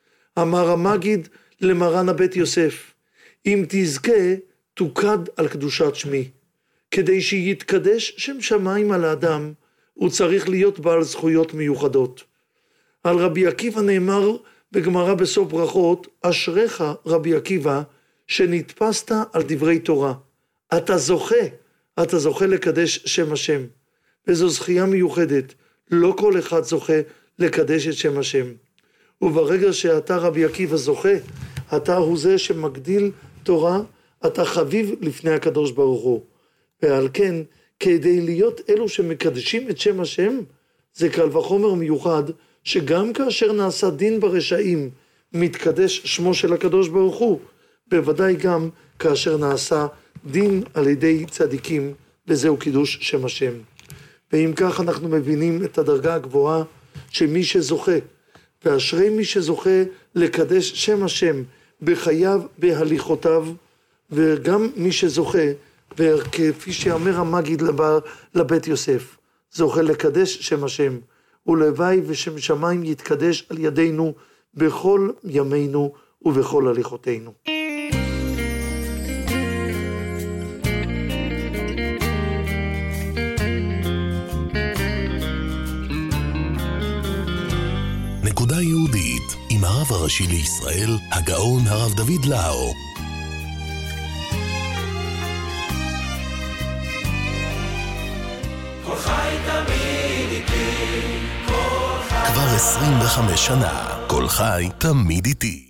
אמר המגיד למרן הבית יוסף, אם תזכה תוקד על קדושת שמי. כדי שיתקדש שם שמיים על האדם, הוא צריך להיות בעל זכויות מיוחדות. על רבי עקיבא נאמר בגמרא בסוף ברכות, אשריך רבי עקיבא שנתפסת על דברי תורה. אתה זוכה, אתה זוכה לקדש שם השם. וזו זכייה מיוחדת, לא כל אחד זוכה לקדש את שם השם. וברגע שאתה רבי עקיבא זוכה, אתה הוא זה שמגדיל תורה, אתה חביב לפני הקדוש ברוך הוא. ועל כן, כדי להיות אלו שמקדשים את שם השם, זה קל וחומר מיוחד, שגם כאשר נעשה דין ברשעים, מתקדש שמו של הקדוש ברוך הוא, בוודאי גם כאשר נעשה דין על ידי צדיקים, וזהו קידוש שם השם. ואם כך אנחנו מבינים את הדרגה הגבוהה, שמי שזוכה, ואשרי מי שזוכה לקדש שם השם, בחייו, בהליכותיו, וגם מי שזוכה, וכפי שאמר המגיד לבית יוסף, זוכה לקדש שם השם, ולוואי ושם שמיים יתקדש על ידינו בכל ימינו ובכל הליכותינו. נקודה יהודית עם הרב הראשי לישראל, הגאון הרב דוד לאו. כל חי תמיד איתי, כל חי כבר עשרים וחמש שנה, כל חי תמיד איתי.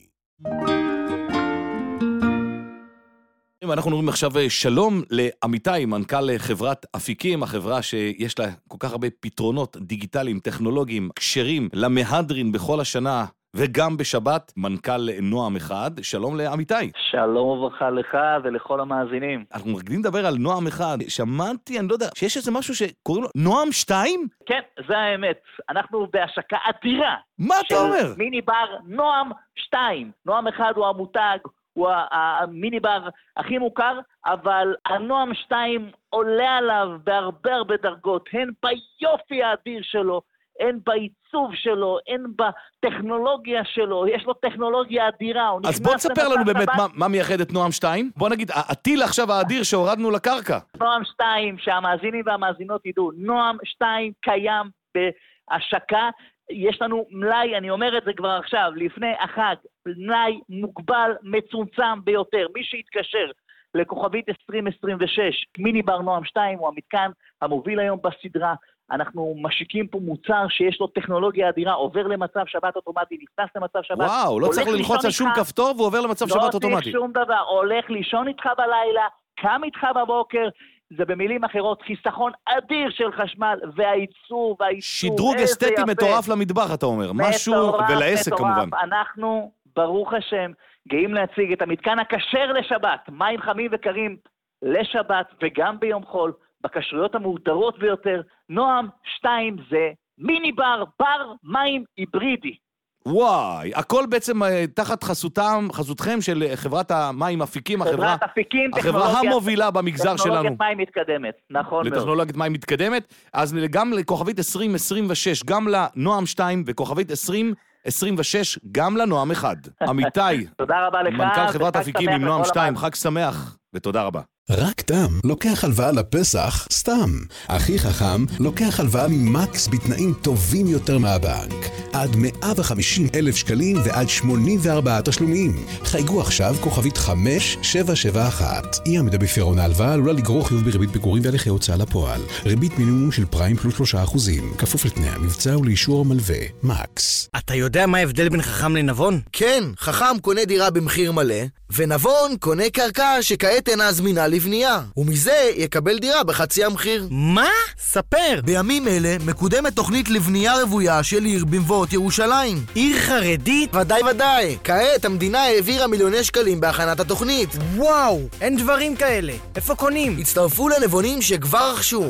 אנחנו נוראים עכשיו שלום לאמיתי, מנכ"ל חברת אפיקים, החברה שיש לה כל כך הרבה פתרונות דיגיטליים, טכנולוגיים, קשרים למהדרין בכל השנה וגם בשבת, מנכ"ל נועם אחד. שלום לאמיתי. שלום וברכה לך ולכל המאזינים. אנחנו רגילים לדבר על נועם אחד. שמעתי, אני לא יודע, שיש איזה משהו שקוראים לו נועם שתיים? כן, זה האמת. אנחנו בהשקה אדירה. מה אתה אומר? מיני בר נועם שתיים. נועם אחד הוא המותג, הוא המיני בר הכי מוכר, אבל הנועם שתיים עולה עליו בהרבה הרבה דרגות, הן ביופי האדיר שלו, הן בעיצוב שלו, הן בטכנולוגיה שלו, יש לו טכנולוגיה אדירה. אז בוא תספר לנו באמת מה, מה מייחד את נועם שתיים. בוא נגיד, הטיל עכשיו האדיר שהורדנו לקרקע. נועם שתיים, שהמאזינים והמאזינות ידעו, נועם שתיים קיים בהשקה, יש לנו מלאי, אני אומר את זה כבר עכשיו, לפני החג, מלאי מוגבל, מצומצם ביותר. מי שיתקשר לכוכבית עשרים עשרים ושש, מיני בר נועם שתיים, הוא המתקן המוביל היום בסדרה. אנחנו משיקים פה מוצר שיש לו טכנולוגיה אדירה, עובר למצב שבת אוטומטי, נכנס למצב שבת. וואו, לא צריך ללחוץ על שום כפתור, והוא עובר למצב שבת אוטומטי. לא צריך שום דבר, הולך לישון איתך בלילה, קם איתך בבוקר, זה במילים אחרות, חיסכון אדיר של חשמל, והייצור, והייצור, שדרוג אסתטי מטורף למטבח, אתה אומר. משהו, ולעסק כמובן. אנחנו, ברוך השם, גאים להציג את המתקן הכשר לשבת, מים חמים וקרים לשבת, וגם ביום חול, בקשרויות המהודרות ביותר. נועם שתיים זה מיני בר, בר מים היברידי. וואי, הכל בעצם תחת חסותם, חסותכם של חברת המים אפיקים, החברה, אפיקים, החברה המובילה במגזר שלנו. טכנולוגיית מים מתקדמת, נכון מאוד. לטכנולוגיית מים מתקדמת, אז גם לכוכבית עשרים עשרים ושש, גם לנועם שתיים, וכוכבית עשרים עשרים ושש, גם לנועם אחד. אמיתי, תודה רבה לך, מנכ"ל חברת אפיקים עם נועם שתיים, חג שמח, ותודה רבה. רק תם לוקח הלוואה לפסח סתם. הכי חכם לוקח הלוואה ממקס בתנאים טובים יותר מהבנק. עד מאה וחמישים אלף שקלים ועד שמונים וארבעה תשלומים. חייגו עכשיו כוכבית חמש שבע שבע אחת. אי עמידה בפירעון ההלוואה עלולה לגרור חיוב בריבית פיגורים והליכי הוצאה לפועל. ריבית מינימום של פריים פלוס שלושה אחוזים. כפוף לתנאי המבצע ולאישור המלווה. מקס. אתה יודע מה ההבדל בין חכם לנבון? כן, חכם קונה דירה במחיר מלא, ונבון קונה קרקע שכעת אינה זמינה לבנייה, ומזה יקבל דירה בחצי המחיר. מה? ספר. בימים אלה מקודמת תוכנית לבנייה רוויה של עיר במבואות ירושלים. עיר חרדית? ודאי ודאי. כעת המדינה העבירה מיליוני שקלים בהכנת התוכנית. וואו, אין דברים כאלה. איפה קונים? הצטרפו לנבונים שכבר רכשו.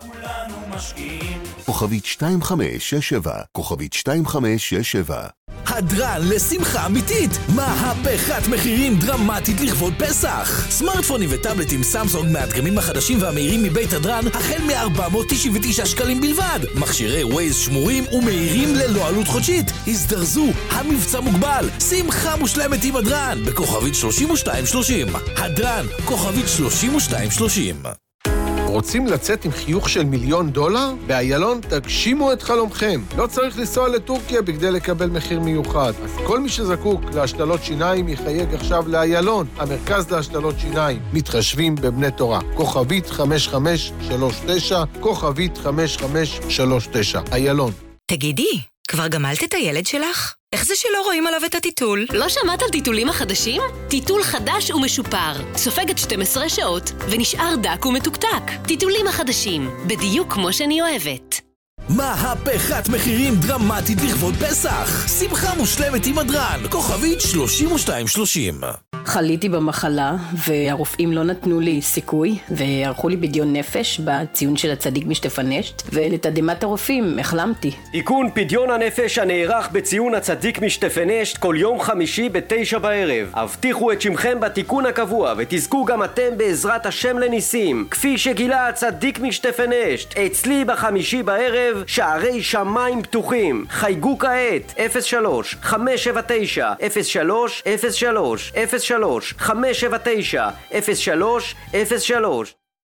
כוכבית שתיים חמש שש שבע, כוכבית שתיים חמש שש שבע. הדרן לשמחה אמיתית, מהפכת מחירים דרמטית לכבוד פסח. סמארטפונים וטאבלטים סמסונג מהדגמים החדשים והמהירים מבית הדרן החל מ-ארבע מאות תשעים ותשע שקלים בלבד. מכשירי ווייז שמורים ומהירים ללא עלות חודשית. הזדרזו, המבצע מוגבל. שמחה מושלמת עם הדרן בכוכבית שלושים ושתיים שלושים. הדרן, כוכבית שלושים ושתיים שלושים. רוצים לצאת עם חיוך של מיליון דולר? באיילון תגשימו את חלומכם. לא צריך לנסוע לטורקיה בכדי לקבל מחיר מיוחד. אז כל מי שזקוק להשתלות שיניים יחייג עכשיו לאיילון, המרכז להשתלות שיניים. מתחשבים בבני תורה. כוכבית חמש חמש שלוש תשע, כוכבית חמש חמש שלוש תשע. איילון. תגידי, כבר גמלת את הילד שלך? איך זה שלא רואים עליו את הטיטול? לא שמעת על טיטולים החדשים? טיטול חדש ומשופר. סופגת שתים עשרה שעות ונשאר דק ומתוקתק. טיטולים החדשים, בדיוק כמו שאני אוהבת. מהפכת מחירים דרמטית לכבוד פסח. שמחה מושלמת עם הדרן. כוכבית שלושים ושתיים שלושים. חליתי במחלה והרופאים לא נתנו לי סיכוי וערכו לי בדיון נפש בציון של הצדיק משתפנשת, ולתדהמת הרופאים החלמתי. עיקון פדיון הנפש הנערך בציון הצדיק משתפנשת כל יום חמישי בתשע בערב. הבטיחו את שמכם בתיקון הקבוע ותזכו גם אתם בעזרת השם לניסים כפי שגילה הצדיק משתפנשת. אצלי בחמישי בערב שערי שמיים פתוחים. חייגו כעת אפס שלוש חמש שבע תשע אפס שלוש אפס שלוש אפס שלוש חמש שבע תשע אפס שלוש אפס שלוש.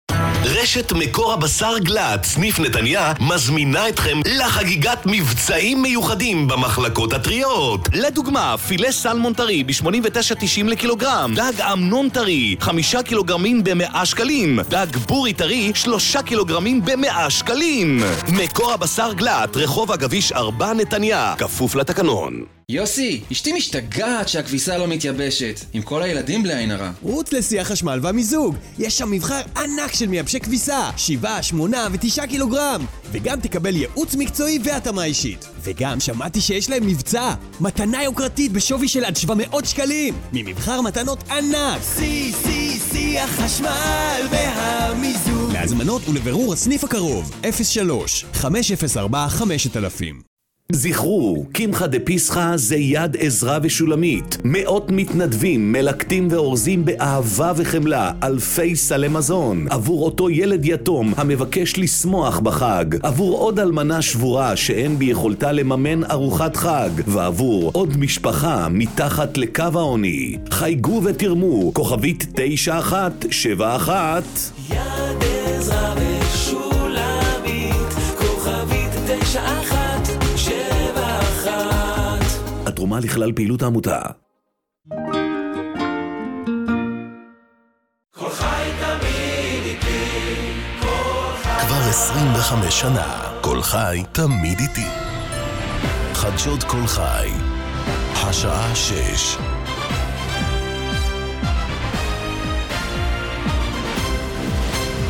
רשת מקור הבשר גלת, סניף נתניה, מזמינה אתכם לחגיגת מבצעים מיוחדים במחלקות הטריות. לדוגמה, פילה סלמון טרי ב-שמונים ותשע תשעים לקילוגרם, דג אמנון טרי, חמישה קילוגרמים ב-מאה שקלים, דג בורי טרי, שלושה קילוגרמים ב-מאה שקלים. מקור הבשר גלת, רחוב הגביש ארבע נתניה, כפוף לתקנון. יוסי, אשתי משתגעת שהכביסה לא מתייבשת, עם כל הילדים בלי עין הרע. רוץ לשיא החשמל והמיזוג, יש שם מבחר ענק של מייבשי כביסה, שבעה, שמונה ותשעה קילוגרם, וגם תקבל ייעוץ מקצועי והתאמה אישית. וגם שמעתי שיש להם מבצע, מתנה יוקרתית בשווי של עד שבע מאות שקלים, ממבחר מתנות ענק. שיא, שיא, שיא החשמל והמיזוג. להזמנות ולבירור הסניף הקרוב, אפס שלוש חמש אפס ארבע חמש אלפים. זכרו, קמחא דפסחא זה יד עזרא ושולמית. מאות מתנדבים, מלקטים ואורזים באהבה וחמלה אלפי סלי מזון עבור אותו ילד יתום המבקש לשמוח בחג, עבור עוד אלמנה שבורה שאין ביכולתה לממן ארוחת חג, ועבור עוד משפחה מתחת לקו העוני. חייגו ותרמו, כוכבית תשע אחת שבע אחת. יד עזרא ושולמית, כוכבית תשע אחת שבע אחת. התרומה לכלל פעילות העמותה. כל חי תמיד איתי, כל חי. כבר עשרים וחמש שנה, כל חי תמיד איתי. חדשות כל חי, השעה שש.